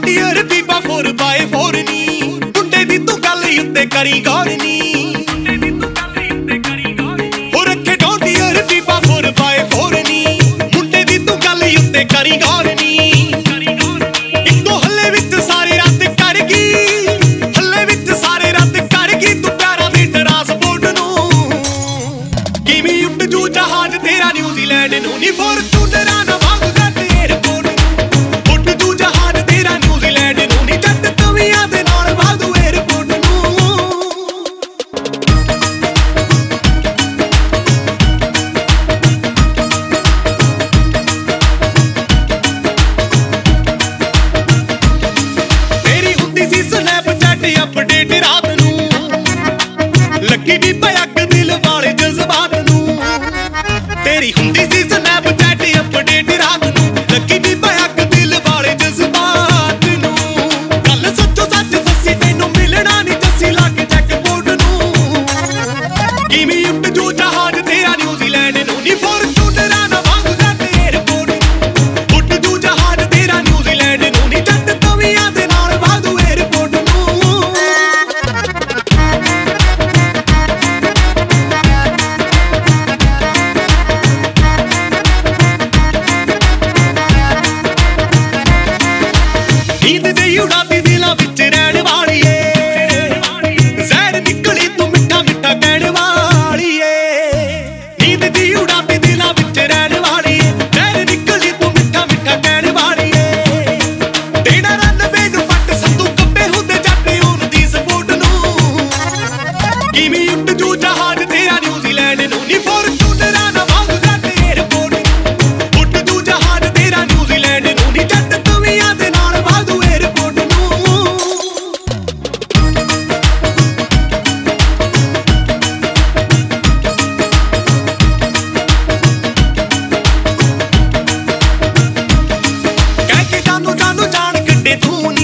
John Deere ਬੀਬਾ 4x4 ਨੀ ਮੁੰਡੇ ਦੀ ਤੂੰ ਗੱਲ ਉੱਤੇ ਕਰੀ ਗੌਰ ਨੀ ਹੋ ਰੱਖੇ ਜੌਂਡੀਅਰ ਬੀਬਾ 4x4 ਨੀ ਮੁੰਡੇ ਦੀ ਤੂੰ ਗੱਲ ਉੱਤੇ ਕਰੀ ਗੌਰ ਨੀ ਇੱਕੋ ਹੱਲੇ ਵਿੱਚ ਸਾਰੇ ਰੱਦ ਕਰ ਗਈ ਹੱਲੇ ਵਿੱਚ ਸਾਰੇ ਰੱਦ ਕਰ ਗਈ ਤੂੰ ਪਿਆਰਾਂ ਦੀ ਟਰਾਂਸਪੋਰਟ ਨੂੰ ਕਿਵੇਂ ਉੱਡ ਜੂ ਜਹਾਜ਼ ਤੇਰਾ ਨਿਊਜ਼ੀਲੈਂਡ ਨੂੰ ਨੀ ਫੋਰਚੂਨਰਾਂ ਨਾ ਵਾਂਗ ਜੱਟ ਏਅਰਪੋਰਟ ਉੱਡ ਜੂ ਜਹਾਜ਼ ਤੇਰਾ ਨਿਊਜ਼ੀਲੈਂਡ ਨੂੰ ਨੀ ਜੱਟ ਤਵੀਆਂ ਦੇ ਨਾਲ ਵਾਧੂ ਏਅਰਪੋਰਟ ਨੂੰ ਤੇਰੀ ਹੁੰਦੀ ਸੀ ਸਨੈਪਚੈਟ ਅਪਡੇਟ ਰਾਤ ਨੂੰ ਲੱਗੀ ਵੀ ਭਯਕ ਦਿਲ ਵਾਲੇ ਜਜ਼ਬਾਤ ਨੂੰ ਤੇਰੀ ਹੁੰਦੀ ਸੀ ਸਨੈਪਚੈਟ ਅਪਡੇਟ ਰਾਤ ਨੂੰ ਲੱਗੀ ਵੀ ਭਯਕ ਦਿਲ ਵਾਲੇ ਜਜ਼ਬਾਤ ਨੂੰ ਗੱਲ ਸੱਚੋ ਸੱਚ ਦੱਸੀ ਤੈਨੂੰ ਮਿਲਣਾ ਨਹੀਂ ਜੱਸੀ ਲੱਗ ਜੈਕਪੋਰਟ ਨੂੰ ਕਿਵੇਂ ਉੱਡ ਜੂ ਜਹਾਜ਼ ਤੇਰਾ ਨਿਊਜ਼ੀਲੈਂਡ ਨੂੰ ਨੀ ਫੋਰਚੂਨਰਾਂ ਨਾ ਵਾਂਗ ਜੱਟ ਏਅਰਪੋਰਟ ਉੱਡ ਜੂ ਜਹਾਜ਼ ਤੇਰਾ ਨਿਊਜ਼ੀਲੈਂਡ ਨੂੰ ਨੀ ਜੱਟ ਤਵੀਆਂ ਦੇ ਨਾਲ ਵਾਧੂ ਏਅਰਪੋਰਟ ਨੂੰ ਨੀਂਦ ਦੇ ਉਡਾਦੀ ਦਿਲਾਂ ਵਿੱਚ ਰਹਿਣ ਵਾਲੀਏ ਜ਼ਹਿਰ ਨਿਕਲੀ ਤੂੰ ਮਿੱਠਾ ਮਿੱਠਾ ਕਹਿਣ ਵਾਲੀਏ ਨੀਂਦ ਦੀ ਉਡਾਦੀ ਦਿਲਾਂ ਵਿੱਚ ਰਹਿਣ ਵਾਲੀਏ ਜ਼ਹਿਰ ਨਿਕਲੀ ਤੂੰ ਮਿੱਠਾ ਮਿੱਠਾ ਕਹਿਣ ਵਾਲੀਏ ਤੇਰਾ ਰੰਨ ਮੈਨੂੰ ਪੱਟ ਸੰਦੂ ਕੱਪੇ ਹੁੰਦੇ ਜੱਟ ਉਹਨ ਦੀ ਸਪੋਰਟ ਨੂੰ ਕਿਵੇਂ ਉੱਡ ਜੂ ਜਹਾਜ਼ ਤੇਰਾ ਨਿਊਜ਼ੀਲੈਂਡ ਨੂੰ ਨੀ ਫੋਰਚੂਨਰਾਂ ਨਾ ਵਾਂਗ ਜੱਟ ਏਅਰਪੋਰਟ ਉੱਡ ਜੂ ਜਹਾਜ਼ ਤੇਰਾ ਨਿਊਜ਼ੀਲੈਂਡ ਨੂੰ ਨੀ ਜੱਟ ਤਵੀਆਂ ਦੇ ਨਾਲ ਵਾਧੂ ਏਅਰਪੋਰਟ ਨੂੰ ਕਹਿ ਕੇ ਜਾਨੂੰ ਜਾਨ ਕੱਢੇ ਤੂੰ ਨੀ